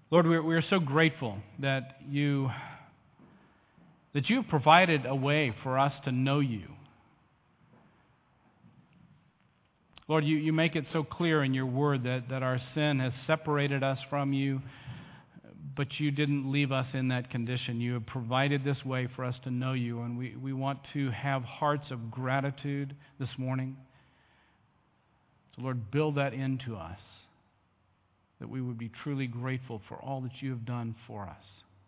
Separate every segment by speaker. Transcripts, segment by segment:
Speaker 1: Lord, we're so grateful that you have provided a way for us to know you. Lord, you make it so clear in your word that our sin has separated us from you, but you didn't leave us in that condition. You have provided this way for us to know you, and we want to have hearts of gratitude this morning. So, Lord, build that into us, that we would be truly grateful for all that you have done for us.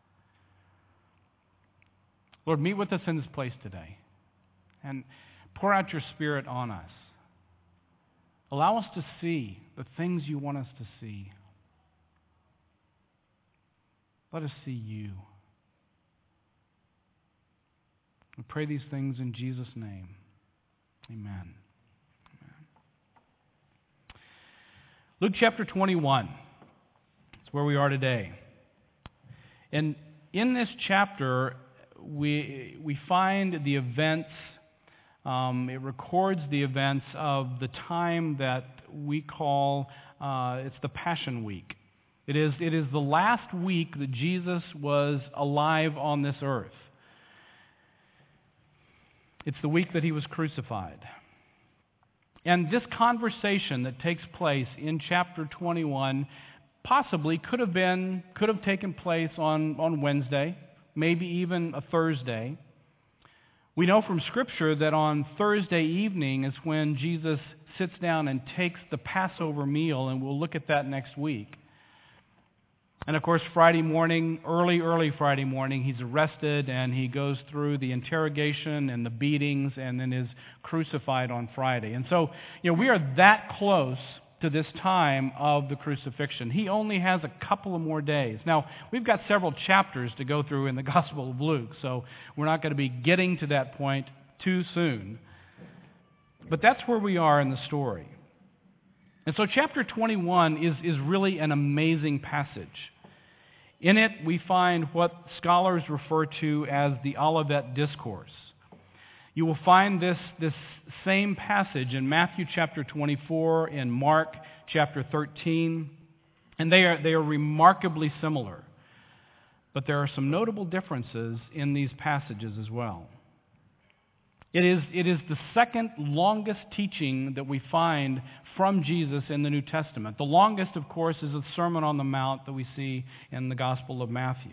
Speaker 1: Lord, meet with us in this place today, and pour out your Spirit on us. Allow us to see the things you want us to see. Let us see you. We pray these things in Jesus' name. Amen. Luke chapter 21 is where we are today. And in this chapter, we find the events, it records the events of the time that we call, it's the Passion Week. It is the last week that Jesus was alive on this earth. It's the week that he was crucified. And this conversation that takes place in chapter 21 possibly could have taken place on Wednesday, maybe even a Thursday. We know from Scripture that on Thursday evening is when Jesus sits down and takes the Passover meal, and we'll look at that next week. And of course, Friday morning, early Friday morning, he's arrested and he goes through the interrogation and the beatings and then is crucified on Friday. And so, we are that close to this time of the crucifixion. He only has a couple of more days. Now, we've got several chapters to go through in the Gospel of Luke, so we're not going to be getting to that point too soon. But that's where we are in the story. And so chapter 21 is really an amazing passage. In it, we find what scholars refer to as the Olivet Discourse. You will find this same passage in Matthew chapter 24, in Mark chapter 13, and they are remarkably similar. But there are some notable differences in these passages as well. It is the second longest teaching that we find from Jesus in the New Testament. The longest, of course, is the Sermon on the Mount that we see in the Gospel of Matthew.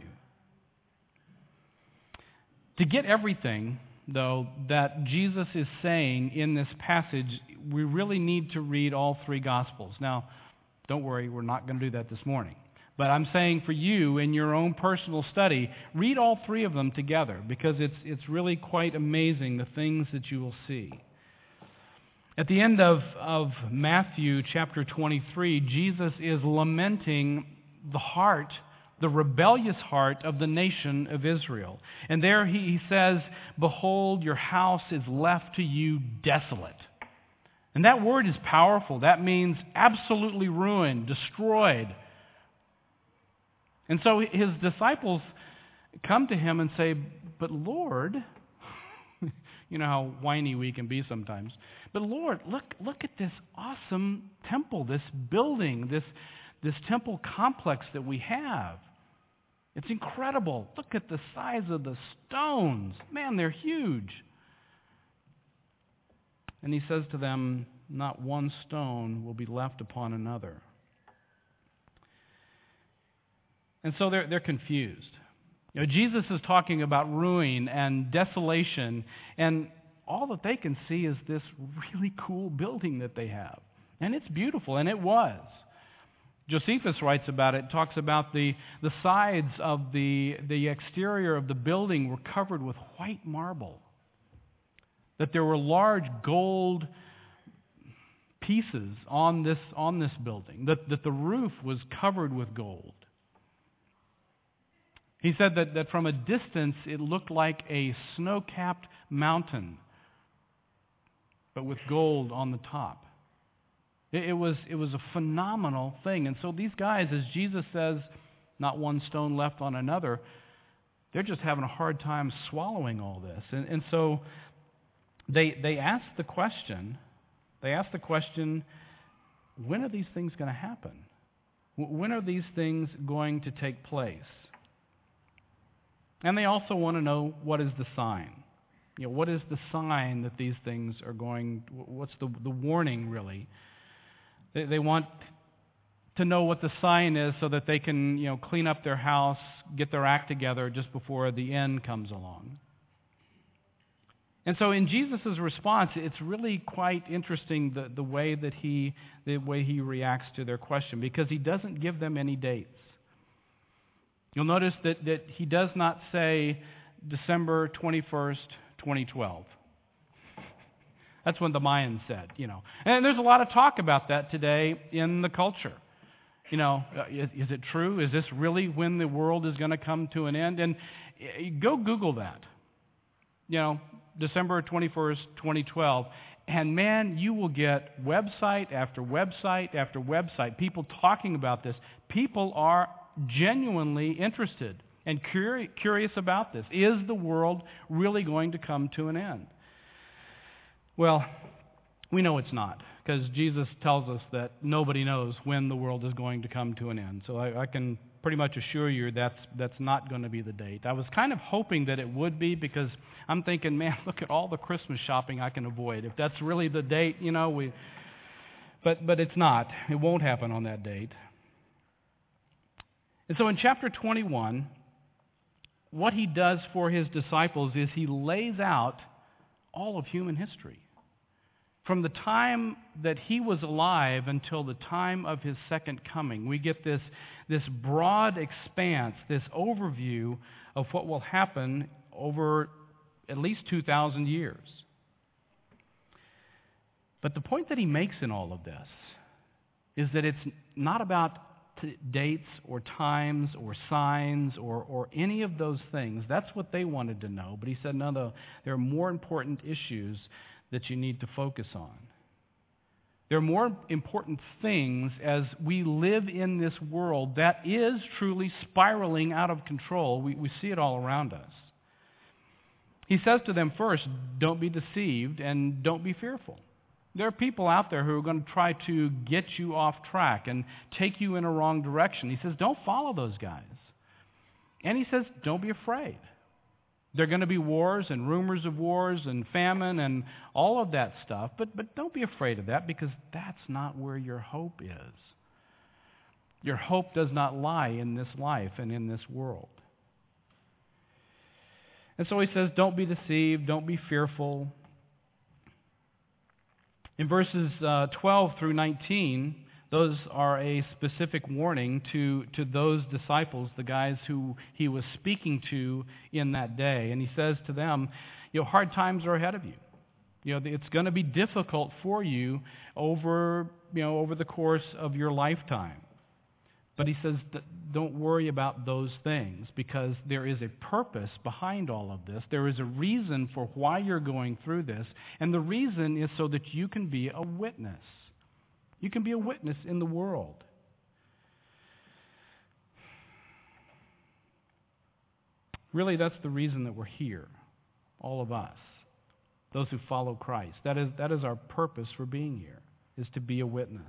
Speaker 1: To get everything, though, that Jesus is saying in this passage, we really need to read all three Gospels. Now, don't worry, we're not going to do that this morning. But I'm saying for you, in your own personal study, read all three of them together, because it's really quite amazing the things that you will see. At the end of Matthew chapter 23, Jesus is lamenting the rebellious heart of the nation of Israel. And there he says, "Behold, your house is left to you desolate." And that word is powerful. That means absolutely ruined, destroyed. And so his disciples come to him and say, "But Lord," you know how whiny we can be sometimes, "But Lord, look at this awesome temple, this building, this temple complex that we have. It's incredible. Look at the size of the stones. Man, they're huge." And he says to them, "Not one stone will be left upon another." And so they're confused. Jesus is talking about ruin and desolation, and all that they can see is this really cool building that they have. And it's beautiful, and it was. Josephus writes about it, talks about the sides of the exterior of the building were covered with white marble. That there were large gold pieces on this building. That the roof was covered with gold. He said that from a distance it looked like a snow-capped mountain, but with gold on the top. It was a phenomenal thing. And so these guys, as Jesus says, "Not one stone left on another," they're just having a hard time swallowing all this. And so they ask the question, when are these things going to happen? When are these things going to take place? And they also want to know, what is the sign? What is the sign that these things are going, what's the warning really? They want to know what the sign is so that they can, clean up their house, get their act together just before the end comes along. And so in Jesus' response, it's really quite interesting the way he reacts to their question, because he doesn't give them any dates. You'll notice that he does not say December 21st, 2012. That's when the Mayans said, And there's a lot of talk about that today in the culture. Is it true? Is this really when the world is going to come to an end? And go Google that. December 21st, 2012. And man, you will get website after website after website, people talking about this. People are genuinely interested and curious about this. Is the world really going to come to an end? Well, we know it's not, because Jesus tells us that nobody knows when the world is going to come to an end. So I can pretty much assure you that's not going to be the date. I was kind of hoping that it would be, because I'm thinking, man, look at all the Christmas shopping I can avoid. If that's really the date, but it's not. It won't happen on that date. And so in chapter 21, what he does for his disciples is he lays out all of human history. From the time that he was alive until the time of his second coming, we get this broad expanse, this overview of what will happen over at least 2,000 years. But the point that he makes in all of this is that it's not about dates or times or signs or any of those things. That's what they wanted to know. But he said, no, there are more important issues that you need to focus on. There are more important things as we live in this world that is truly spiraling out of control. We see it all around us. He says to them first, don't be deceived and don't be fearful. There are people out there who are going to try to get you off track and take you in a wrong direction. He says, don't follow those guys. And he says, don't be afraid. There are going to be wars and rumors of wars and famine and all of that stuff, but don't be afraid of that, because that's not where your hope is. Your hope does not lie in this life and in this world. And so he says, don't be deceived, don't be fearful. In verses 12 through 19, those are a specific warning to those disciples, the guys who he was speaking to in that day. And he says to them, hard times are ahead of you. It's going to be difficult for you over the course of your lifetime. But he says, don't worry about those things, because there is a purpose behind all of this. There is a reason for why you're going through this, and the reason is so that you can be a witness. You can be a witness in the world. Really, that's the reason that we're here, all of us, those who follow Christ. That is our purpose for being here, is to be a witness.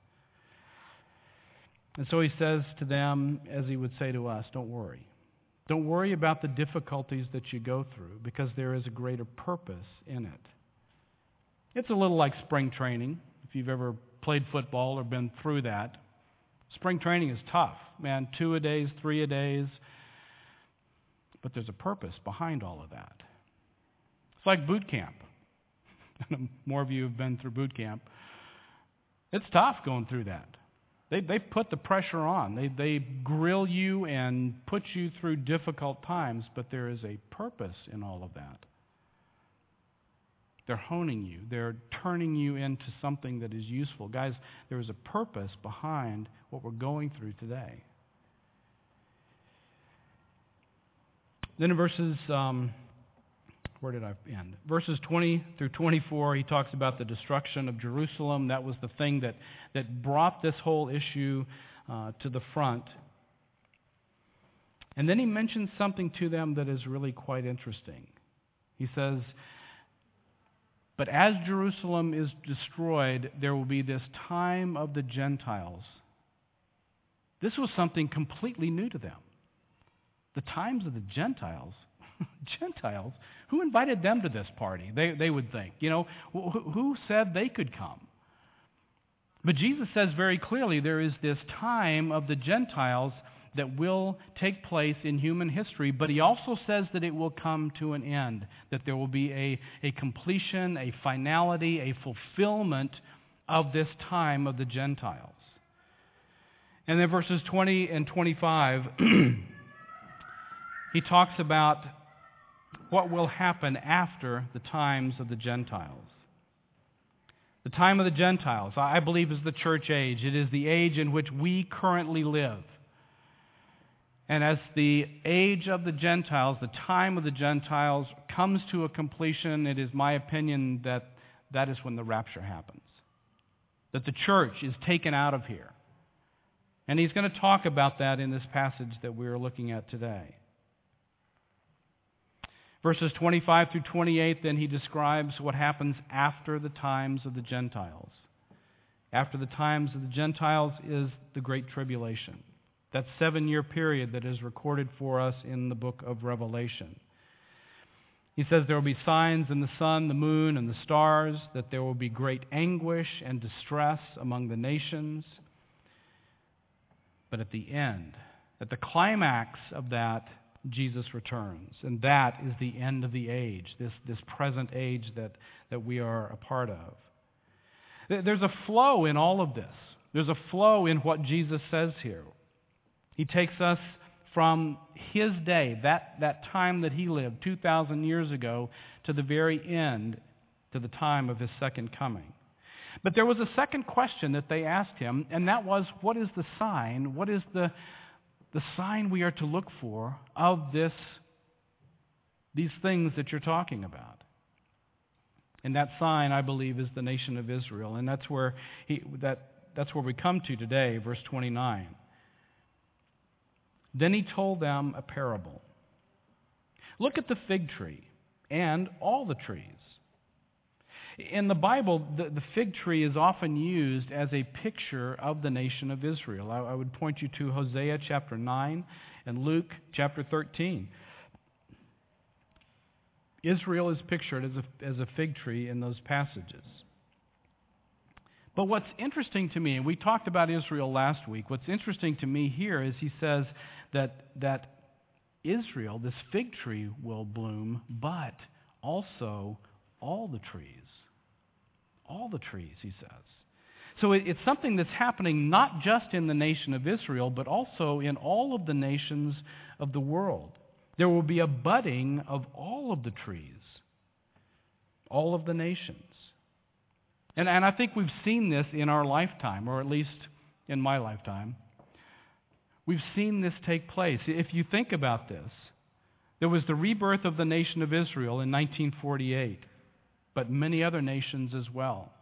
Speaker 1: And so he says to them, as he would say to us, don't worry. Don't worry about the difficulties that you go through, because there is a greater purpose in it. It's a little like spring training, if you've ever played football or been through that. Spring training is tough, man, 2-a-days, 3-a-days. But there's a purpose behind all of that. It's like boot camp. More of you have been through boot camp. It's tough going through that. They put the pressure on. They grill you and put you through difficult times, but there is a purpose in all of that. They're honing you. They're turning you into something that is useful. Guys, there is a purpose behind what we're going through today. Then in verses, where did I end? Verses 20 through 24, he talks about the destruction of Jerusalem. That was the thing that brought this whole issue to the front. And then he mentions something to them that is really quite interesting. He says, but as Jerusalem is destroyed, there will be this time of the Gentiles This was something completely new to them. The times of the Gentiles. Gentiles? Who invited them to this party? They would think. Who said they could come? But Jesus says very clearly there is this time of the Gentiles that will take place in human history, but he also says that it will come to an end, that there will be a completion, a finality, a fulfillment of this time of the Gentiles. And then verses 20 and 25, he talks about what will happen after the times of the Gentiles. The time of the Gentiles, I believe, is the church age. It is the age in which we currently live. And as the age of the Gentiles, the time of the Gentiles comes to a completion, it is my opinion that that is when the rapture happens. That the church is taken out of here. And he's going to talk about that in this passage that we are looking at today. Verses 25 through 28, then he describes what happens after the times of the Gentiles. After the times of the Gentiles is the Great Tribulation. That 7-year period that is recorded for us in the book of Revelation. He says there will be signs in the sun, the moon, and the stars, that there will be great anguish and distress among the nations. But at the end, at the climax of that, Jesus returns. And that is the end of the age, this present age that we are a part of. There's a flow in all of this. There's a flow in what Jesus says here. He takes us from his day, that time that he lived 2,000 years ago, to the very end, to the time of his second coming. But there was a second question that they asked him, and that was, what is the sign? What is the sign we are to look for of these things that you're talking about? And that sign, I believe, is the nation of Israel. And that's where we come to today, verse 29. Then he told them a parable. Look at the fig tree and all the trees. In the Bible, the fig tree is often used as a picture of the nation of Israel. I would point you to Hosea chapter 9 and Luke chapter 13. Israel is pictured as a fig tree in those passages. But what's interesting to me, and we talked about Israel last week, what's interesting to me here is he says that Israel, this fig tree, will bloom, but also all the trees. All the trees, he says. So it's something that's happening not just in the nation of Israel, but also in all of the nations of the world. There will be a budding of all of the trees, all of the nations. And I think we've seen this in our lifetime, or at least in my lifetime. We've seen this take place. If you think about this, there was the rebirth of the nation of Israel in 1948, but many other nations as well.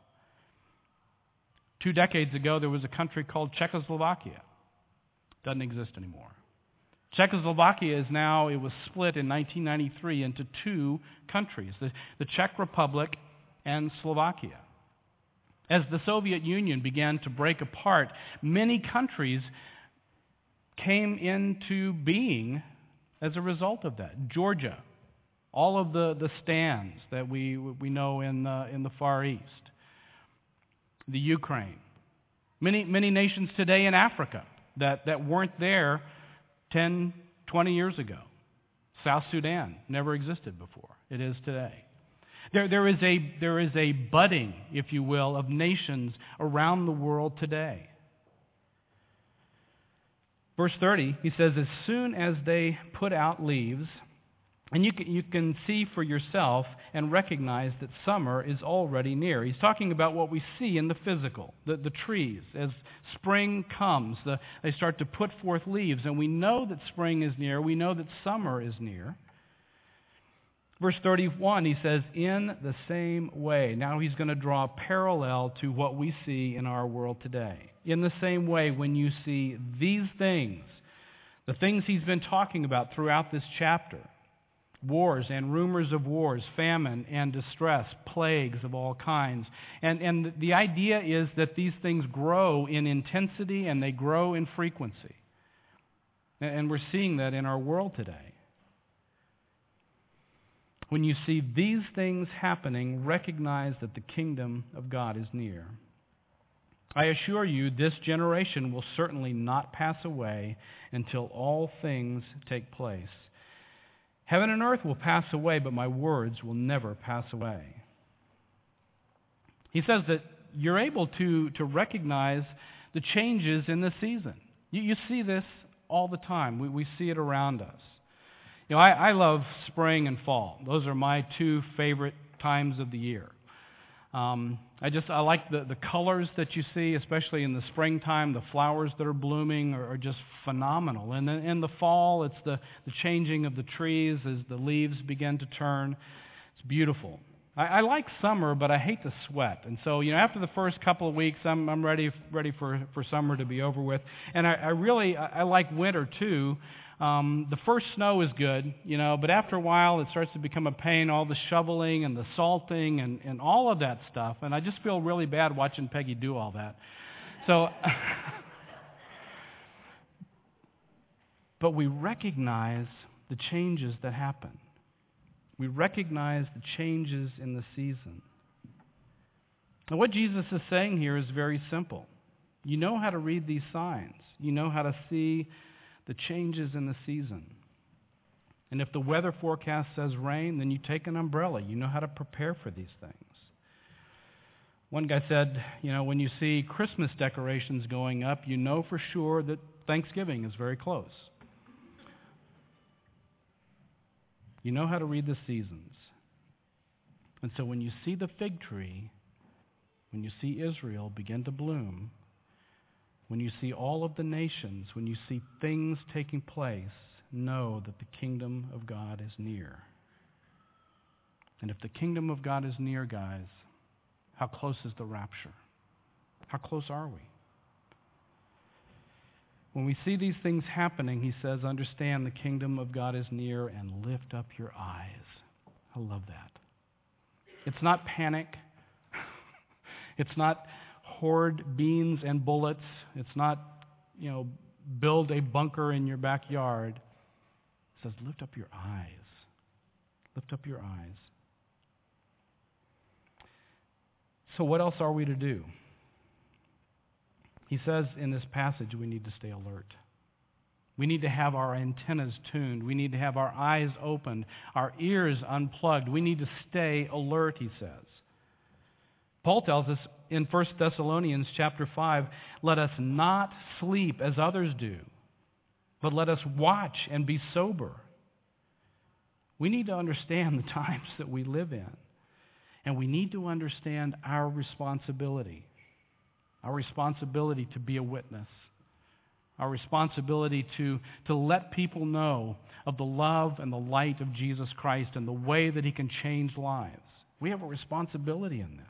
Speaker 1: 2 decades ago, there was a country called Czechoslovakia. Doesn't exist anymore. Czechoslovakia it was split in 1993 into 2 countries, the Czech Republic and Slovakia. As the Soviet Union began to break apart, many countries came into being as a result of that. Georgia, all of the stands that we know in the Far East, the Ukraine, many nations today in Africa that weren't there 10, 20 years ago. South Sudan never existed before. It is today. There is a budding, if you will, of nations around the world today. Verse 30, he says, as soon as they put out leaves, and you can see for yourself and recognize that summer is already near. He's talking about what we see in the physical, the trees. As spring comes, they start to put forth leaves, and we know that spring is near. We know that summer is near. Verse 31, he says, in the same way. Now he's going to draw a parallel to what we see in our world today. In the same way, when you see these things, the things he's been talking about throughout this chapter, Wars and rumors of wars, famine and distress, plagues of all kinds. And the idea is that these things grow in intensity and they grow in frequency. And we're seeing that in our world today. When you see these things happening, recognize that the kingdom of God is near. I assure you, this generation will certainly not pass away until all things take place. Heaven and earth will pass away, but my words will never pass away. He says that you're able to recognize the changes in the season. You see this all the time. We see it around us. You know, I love spring and fall. Those are my two favorite times of the year. I like the colors that you see, especially in the springtime. The flowers that are blooming are just phenomenal. And then in the fall, it's the changing of the trees as the leaves begin to turn. It's beautiful. I like summer, but I hate the sweat. And so, after the first couple of weeks, I'm ready for summer to be over with. And I like winter too. The first snow is good, but after a while it starts to become a pain, all the shoveling and the salting and all of that stuff. And I just feel really bad watching Peggy do all that. So, but we recognize the changes that happen. We recognize the changes in the season. And what Jesus is saying here is very simple. You know how to read these signs. You know how to see the changes in the season. And if the weather forecast says rain, then you take an umbrella. You know how to prepare for these things. One guy said, when you see Christmas decorations going up, you know for sure that Thanksgiving is very close. You know how to read the seasons. And so when you see the fig tree, when you see Israel begin to bloom, when you see all of the nations, when you see things taking place, know that the kingdom of God is near. And if the kingdom of God is near, guys, how close is the rapture? How close are we? When we see these things happening, he says, understand the kingdom of God is near and lift up your eyes. I love that. It's not panic. It's not hoard beans and bullets. It's not, build a bunker in your backyard. It says, lift up your eyes. Lift up your eyes. So what else are we to do? He says in this passage we need to stay alert. We need to have our antennas tuned. We need to have our eyes opened, our ears unplugged. We need to stay alert, he says. Paul tells us in 1 Thessalonians chapter 5, let us not sleep as others do, but let us watch and be sober. We need to understand the times that we live in, and we need to understand our responsibility to be a witness, our responsibility to let people know of the love and the light of Jesus Christ and the way that he can change lives. We have a responsibility in this.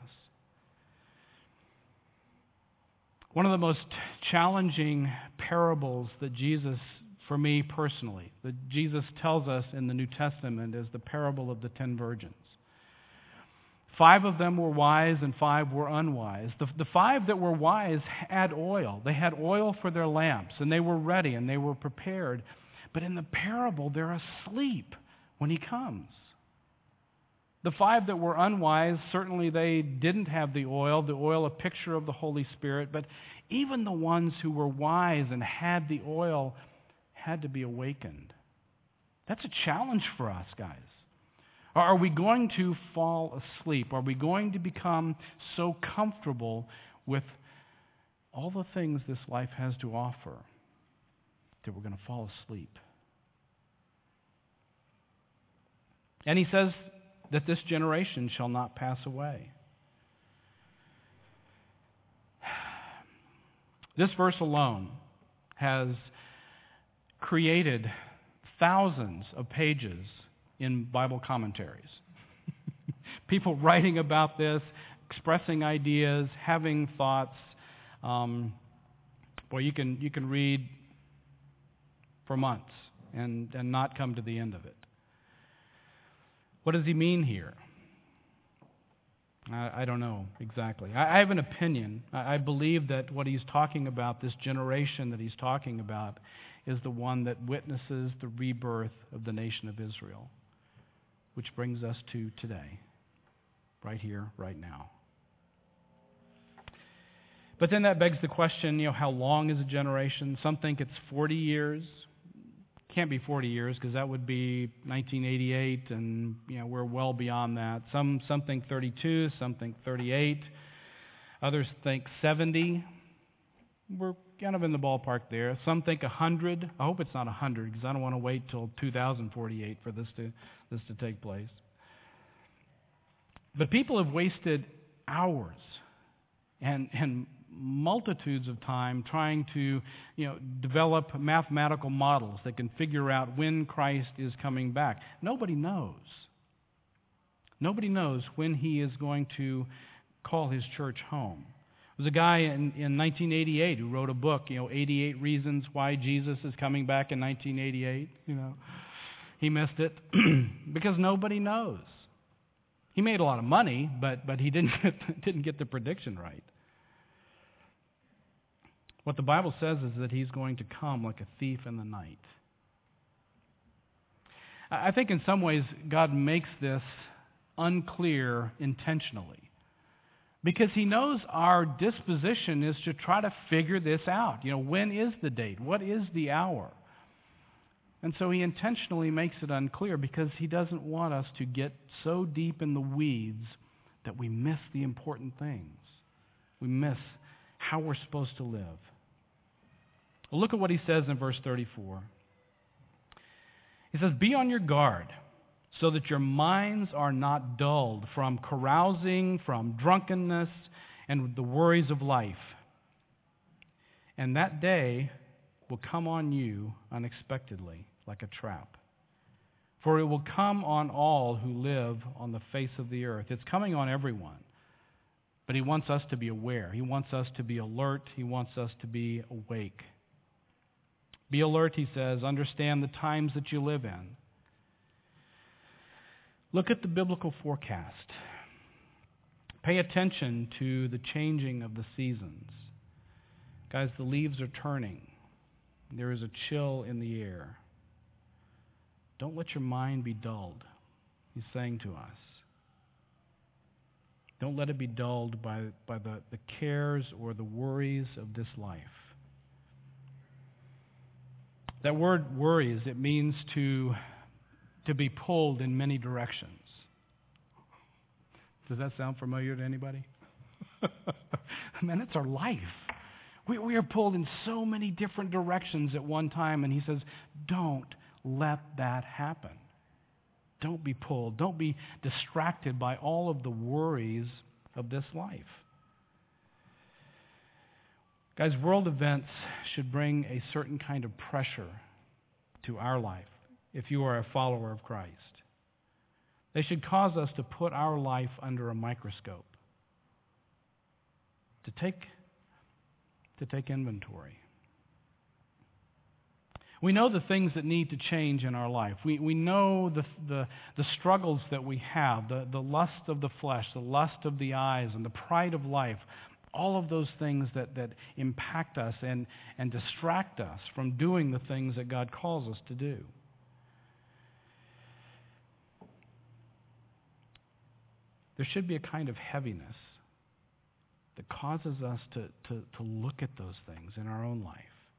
Speaker 1: One of the most challenging parables that Jesus, for me personally, that Jesus tells us in the New Testament is the parable of the 10 virgins. 5 of them were wise and 5 were unwise. The 5 that were wise had oil. They had oil for their lamps, and they were ready and they were prepared. But in the parable, they're asleep when he comes. The 5 that were unwise, certainly they didn't have the oil, a picture of the Holy Spirit. But even the ones who were wise and had the oil had to be awakened. That's a challenge for us, guys. Are we going to fall asleep? Are we going to become so comfortable with all the things this life has to offer that we're going to fall asleep? And he says that this generation shall not pass away. This verse alone has created thousands of pages in Bible commentaries. People writing about this, expressing ideas, having thoughts. You can read for months and not come to the end of it. What does he mean here? I don't know exactly. I have an opinion. I believe that what he's talking about, this generation that he's talking about, is the one that witnesses the rebirth of the nation of Israel, which brings us to today, right here, right now. But then that begs the question, how long is a generation? Some think it's 40 years. Can't be 40 years because that would be 1988, and we're well beyond that. Some think 32, some think 38. Others think 70. We're kind of in the ballpark there. Some think 100. I hope it's not 100 because I don't want to wait till 2048 for this to take place. But people have wasted hours and multitudes of time trying to develop mathematical models that can figure out when Christ is coming back. Nobody knows. Nobody knows when he is going to call his church home. There was a guy in 1988 who wrote a book, 88 Reasons Why Jesus is Coming Back in 1988. He missed it because nobody knows. He made a lot of money, but he didn't get the prediction right. What the Bible says is that he's going to come like a thief in the night. I think in some ways God makes this unclear intentionally because he knows our disposition is to try to figure this out. When is the date? What is the hour? And so he intentionally makes it unclear because he doesn't want us to get so deep in the weeds that we miss the important things. We miss how we're supposed to live. Well, look at what he says in verse 34. He says, "Be on your guard so that your minds are not dulled from carousing, from drunkenness, and the worries of life. And that day will come on you unexpectedly, like a trap. For it will come on all who live on the face of the earth." It's coming on everyone. But he wants us to be aware. He wants us to be alert. He wants us to be awake. Be alert, he says. Understand the times that you live in. Look at the biblical forecast. Pay attention to the changing of the seasons. Guys, the leaves are turning. There is a chill in the air. Don't let your mind be dulled, he's saying to us. Don't let it be dulled by the cares or the worries of this life. That word worries, it means to be pulled in many directions. Does that sound familiar to anybody? Man, it's our life. We are pulled in so many different directions at one time, and he says, don't let that happen. Don't be pulled. Don't be distracted by all of the worries of this life. Guys, world events should bring a certain kind of pressure to our life if you are a follower of Christ. They should cause us to put our life under a microscope, to take inventory. We know the things that need to change in our life. We know the struggles that we have, the lust of the flesh, the lust of the eyes, and the pride of life. All of those things that impact us and distract us from doing the things that God calls us to do. There should be a kind of heaviness that causes us to look at those things in our own life.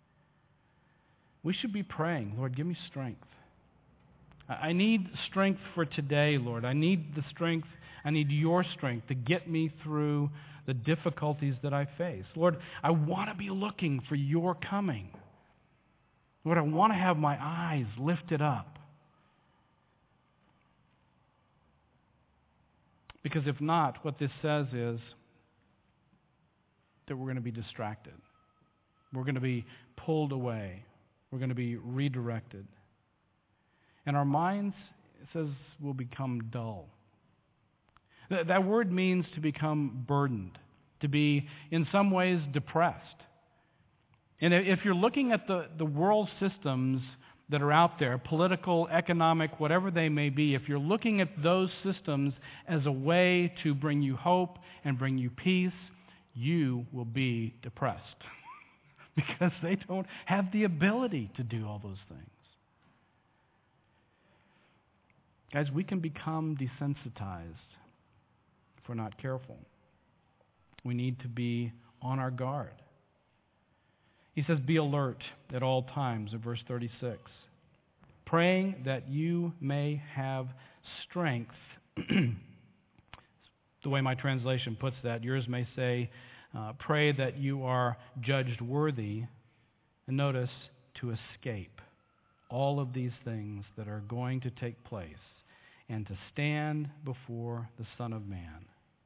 Speaker 1: We should be praying, Lord, give me strength. I need strength for today, Lord. I need the strength. I need your strength to get me through the difficulties that I face. Lord, I want to be looking for your coming. Lord, I want to have my eyes lifted up. Because if not, what this says is that we're going to be distracted. We're going to be pulled away. We're going to be redirected. And our minds, it says, will become dull. That word means to become burdened, to be in some ways depressed. And if you're looking at the world systems that are out there, political, economic, whatever they may be, if you're looking at those systems as a way to bring you hope and bring you peace, you will be depressed because they don't have the ability to do all those things. Guys, we can become desensitized if we're not careful. We need to be on our guard. He says, be alert at all times, in verse 36, praying that you may have strength. The way my translation puts that, yours may say, pray that you are judged worthy, and notice, to escape all of these things that are going to take place and to stand before the Son of Man.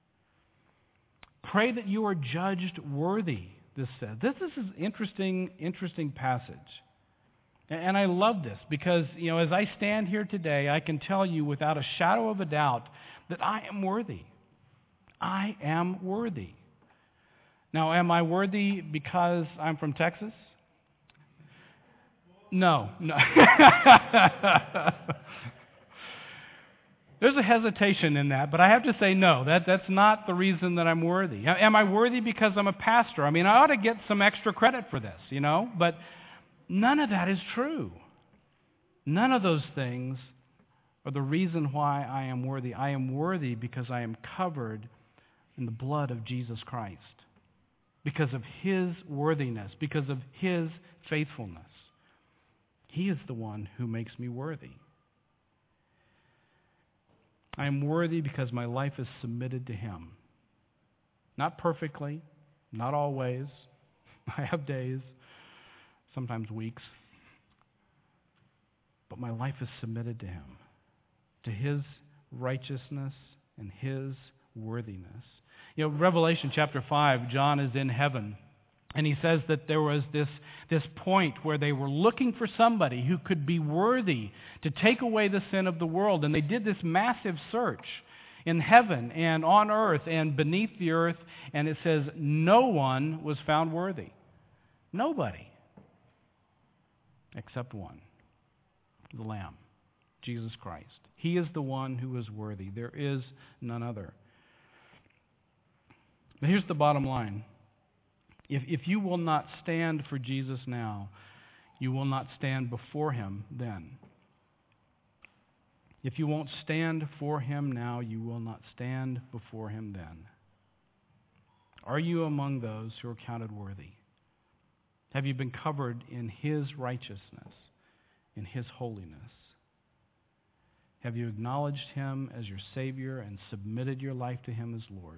Speaker 1: Pray that you are judged worthy, this says. This is an interesting passage. And I love this because, as I stand here today, I can tell you without a shadow of a doubt that I am worthy. I am worthy. Now, am I worthy because I'm from Texas? No. There's a hesitation in that, but I have to say no. That's not the reason that I'm worthy. Am I worthy because I'm a pastor? I mean, I ought to get some extra credit for this, but none of that is true. None of those things are the reason why I am worthy. I am worthy because I am covered in the blood of Jesus Christ, because of His worthiness, because of His faithfulness. He is the one who makes me worthy. I am worthy because my life is submitted to Him. Not perfectly, not always. I have days, sometimes weeks. But my life is submitted to Him, to His righteousness and His worthiness. Revelation chapter 5, John is in heaven. And he says that there was this point where they were looking for somebody who could be worthy to take away the sin of the world. And they did this massive search in heaven and on earth and beneath the earth. And it says no one was found worthy. Nobody. Except one. The Lamb. Jesus Christ. He is the one who is worthy. There is none other. But here's the bottom line. If you will not stand for Jesus now, you will not stand before Him then. If you won't stand for Him now, you will not stand before Him then. Are you among those who are counted worthy? Have you been covered in His righteousness, in His holiness? Have you acknowledged Him as your Savior and submitted your life to Him as Lord?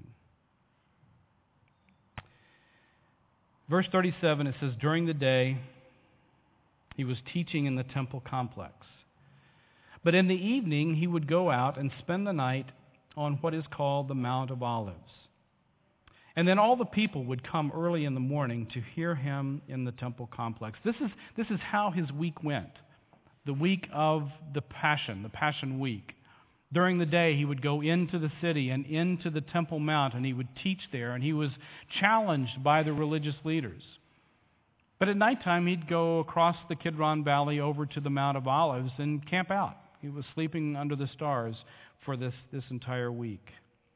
Speaker 1: Verse 37, it says, during the day, He was teaching in the temple complex. But in the evening, He would go out and spend the night on what is called the Mount of Olives. And then all the people would come early in the morning to hear Him in the temple complex. This is how His week went, the week of the Passion Week. During the day, He would go into the city and into the Temple Mount, and He would teach there, and He was challenged by the religious leaders. But at nighttime, He'd go across the Kidron Valley over to the Mount of Olives and camp out. He was sleeping under the stars for this entire week.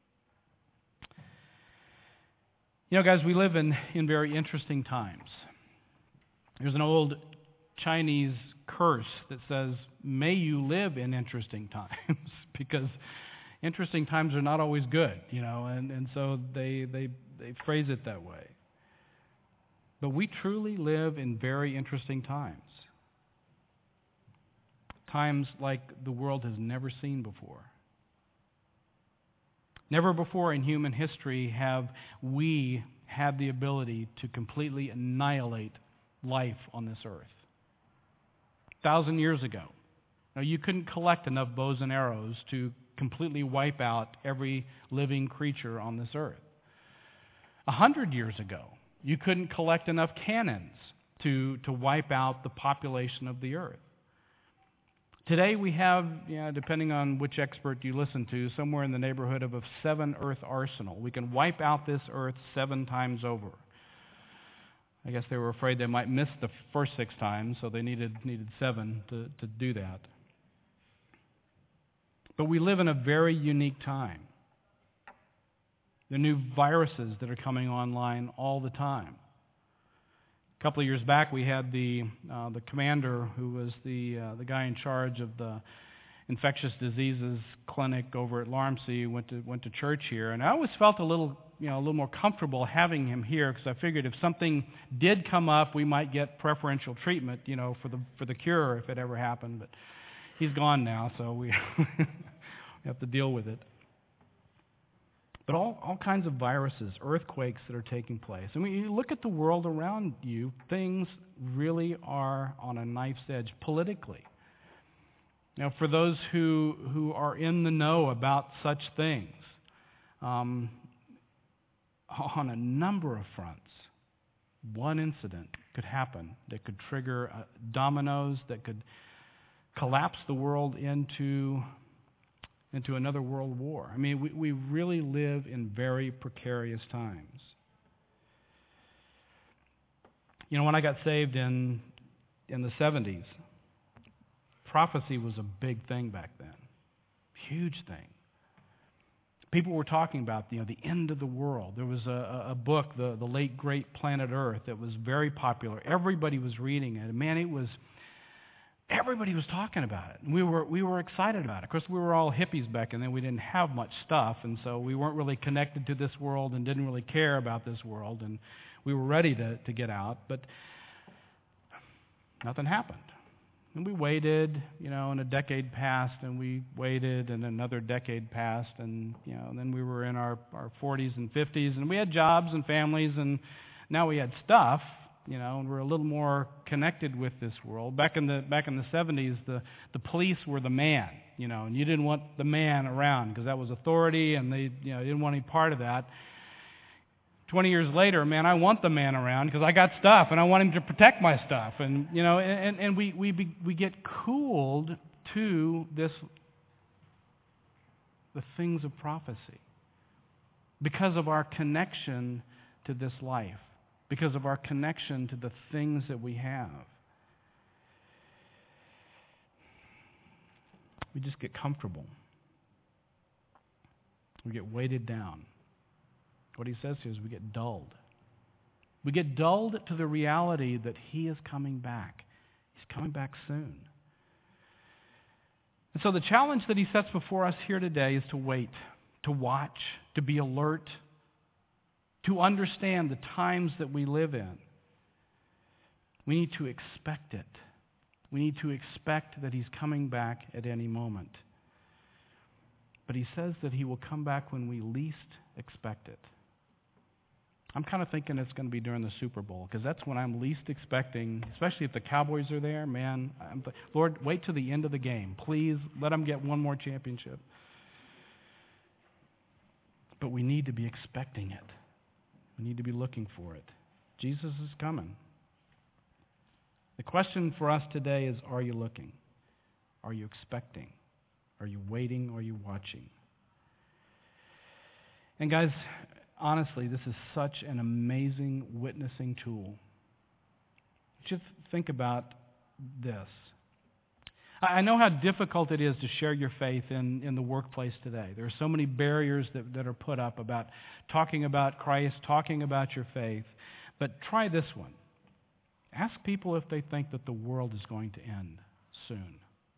Speaker 1: Guys, we live in very interesting times. There's an old Chinese curse that says, may you live in interesting times, because interesting times are not always good, and so they phrase it that way. But we truly live in very interesting times. Times like the world has never seen before. Never before in human history have we had the ability to completely annihilate life on this earth. 1,000 years ago, you couldn't collect enough bows and arrows to completely wipe out every living creature on this earth. 100 years ago, you couldn't collect enough cannons to wipe out the population of the earth. Today we have, depending on which expert you listen to, somewhere in the neighborhood of a 7 Earth arsenal. We can wipe out this earth 7 times over. I guess they were afraid they might miss the first 6 times, so they needed 7 to do that. But we live in a very unique time. There are new viruses that are coming online all the time. A couple of years back, we had the commander who was the guy in charge of the infectious diseases clinic over at Larmsey went to church here, and I always felt a little more comfortable having him here because I figured if something did come up, we might get preferential treatment, for the cure if it ever happened. But he's gone now, so we have to deal with it. But all kinds of viruses, earthquakes that are taking place. And when you look at the world around you, things really are on a knife's edge politically. For those who are in the know about such things, on a number of fronts, one incident could happen that could trigger dominoes that could collapse the world into another world war. I mean, we really live in very precarious times. When I got saved in the 70s, prophecy was a big thing back then. Huge thing. People were talking about the end of the world. There was a book, the late great Planet Earth, that was very popular. Everybody was reading it. And man, everybody was talking about it. And we were excited about it. Of course, we were all hippies back then. We didn't have much stuff, and so we weren't really connected to this world and didn't really care about this world. And we were ready to get out, but nothing happened. And we waited, and a decade passed, and we waited, and another decade passed, and then we were in our 40s and 50s, and we had jobs and families, and now we had stuff, and we're a little more connected with this world. Back in the 70s, the police were the man, and you didn't want the man around because that was authority, and they didn't want any part of that. 20 years later, man, I want the man around because I got stuff and I want him to protect my stuff. And we get cooled to the things of prophecy because of our connection to this life, because of our connection to the things that we have. We just get comfortable. We get weighted down. What he says here is we get dulled. We get dulled to the reality that he is coming back. He's coming back soon. And so the challenge that he sets before us here today is to wait, to watch, to be alert, to understand the times that we live in. We need to expect it. We need to expect that he's coming back at any moment. But he says that he will come back when we least expect it. I'm kind of thinking it's going to be during the Super Bowl because that's when I'm least expecting, especially if the Cowboys are there. Man, Lord, wait till the end of the game. Please let them get one more championship. But we need to be expecting it. We need to be looking for it. Jesus is coming. The question for us today is, are you looking? Are you expecting? Are you waiting? Are you watching? And guys, honestly, this is such an amazing witnessing tool. Just think about this. I know how difficult it is to share your faith in the workplace today. There are so many barriers that are put up about talking about Christ, talking about your faith. But try this one. Ask people if they think that the world is going to end soon.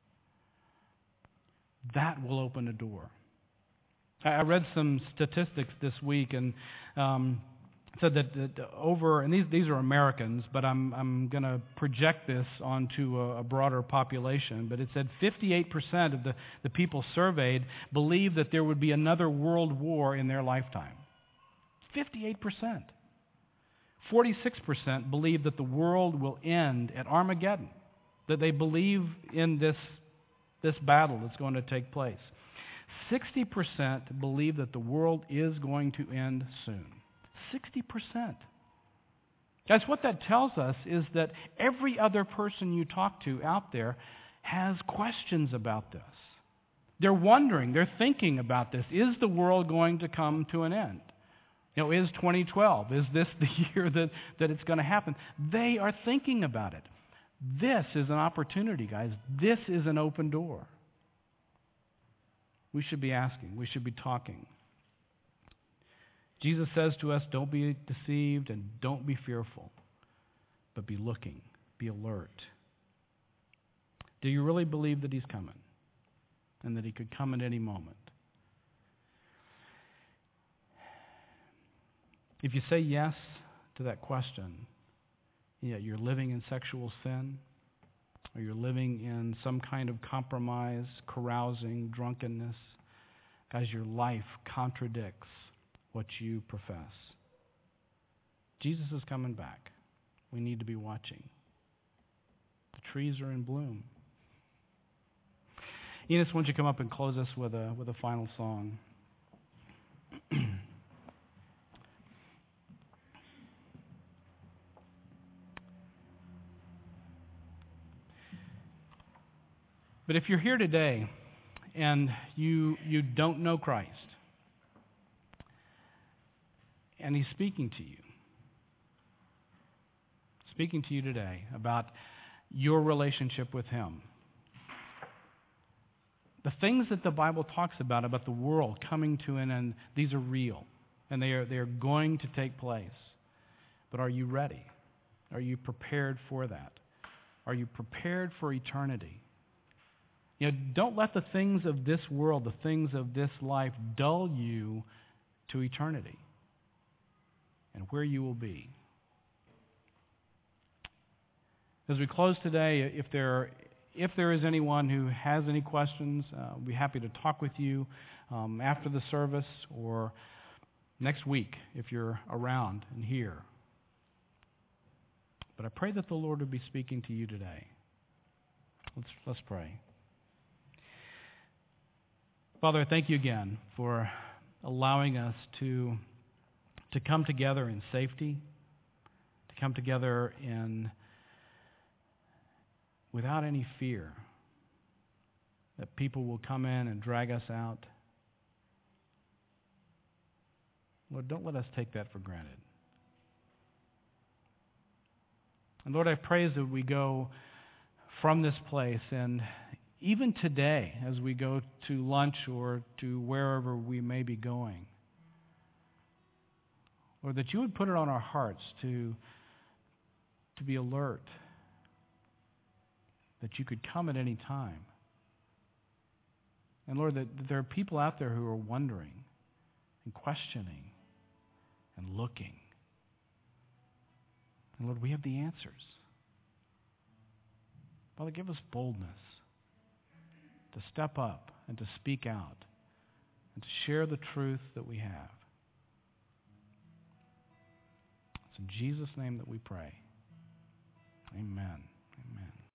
Speaker 1: That will open a door. I read some statistics this week and said that over, and these are Americans, but I'm going to project this onto a broader population, but it said 58% of the people surveyed believe that there would be another world war in their lifetime. 58%. 46% believe that the world will end at Armageddon, that they believe in this battle that's going to take place. 60% believe that the world is going to end soon. 60%. Guys, what that tells us is that every other person you talk to out there has questions about this. They're wondering, they're thinking about this. Is the world going to come to an end? Is 2012, is this the year that it's going to happen? They are thinking about it. This is an opportunity, guys. This is an open door. We should be asking. We should be talking. Jesus says to us, don't be deceived and don't be fearful, but be looking, be alert. Do you really believe that he's coming and that he could come at any moment? If you say yes to that question, yet you're living in sexual sin, or you're living in some kind of compromise, carousing, drunkenness, guys, your life contradicts what you profess. Jesus is coming back. We need to be watching. The trees are in bloom. Enos, why don't you come up and close us with a final song? But if you're here today and you don't know Christ, and he's speaking to you today about your relationship with him, the things that the Bible talks about the world coming to an end, these are real, and they are going to take place. But are you ready? Are you prepared for that? Are you prepared for eternity? Don't let the things of this world, the things of this life, dull you to eternity and where you will be. As we close today, if there is anyone who has any questions, we'll be happy to talk with you after the service or next week if you're around and here. But I pray that the Lord would be speaking to you today. Let's pray. Father, thank you again for allowing us to come together in safety, to come together without any fear that people will come in and drag us out. Lord, don't let us take that for granted. And Lord, I pray that we go from this place, and even today as we go to lunch or to wherever we may be going, Lord, that you would put it on our hearts to be alert, that you could come at any time. And Lord, that there are people out there who are wondering and questioning and looking. And Lord, we have the answers. Father, give us boldness to step up and to speak out and to share the truth that we have. It's in Jesus' name that we pray. Amen.